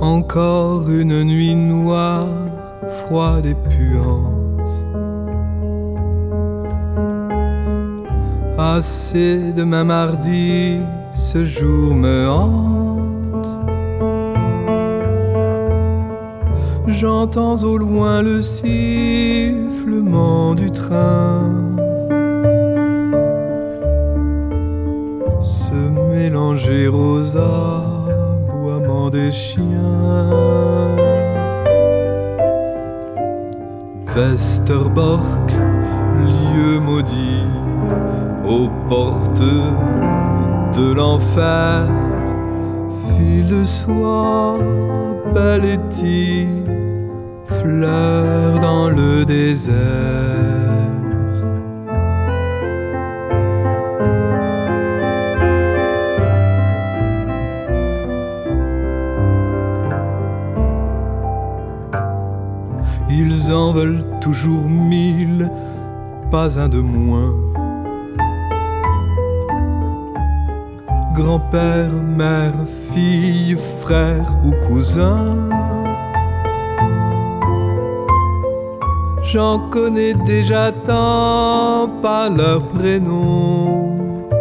Encore une nuit noire, froide et puante. Assez demain mardi, ce jour me hante. J'entends au loin le sifflement du train se mélanger aux aboiements des chiens. Westerbork, lieu maudit, aux portes de l'enfer, fil de soie, belle et tire, fleur dans le désert. Ils en veulent toujours 1000, pas un de moins. Grand-père, mère, fille, frère ou cousin. J'en connais déjà tant, pas leur prénom.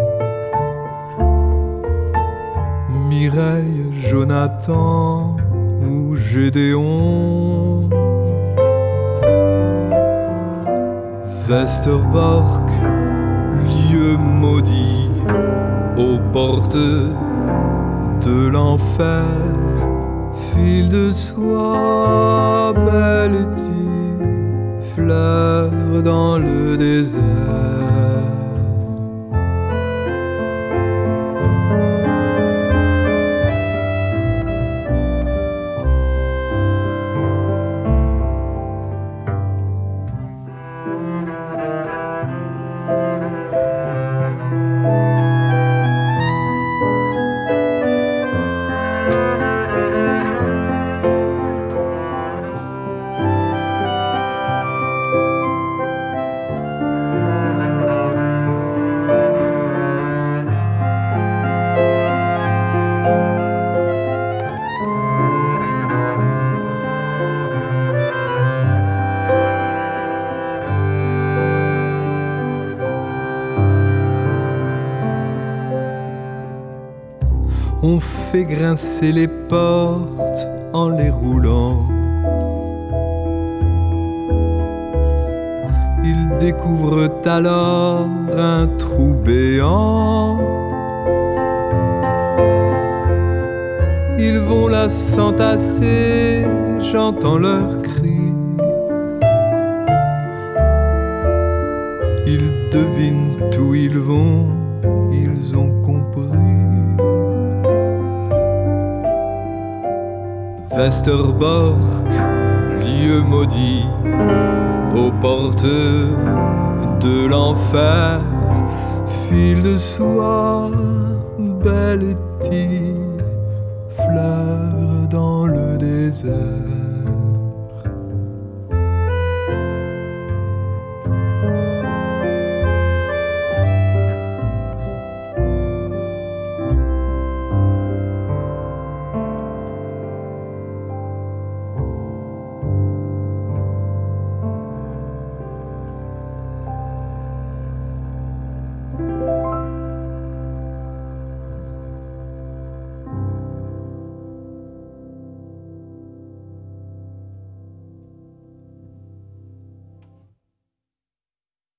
Mireille, Jonathan ou Gédéon. Westerbork, lieu maudit, aux portes de l'enfer, fil de soie, belle et tire, fleur dans le désert. On fait grincer les portes en les roulant. Ils découvrent alors un trou béant. Ils vont là s'entasser, j'entends leurs cris. Ils devinent où ils vont, ils ont compris. Westerbork, lieu maudit, aux portes de l'enfer, fil de soie, belle et tire, fleur dans le désert.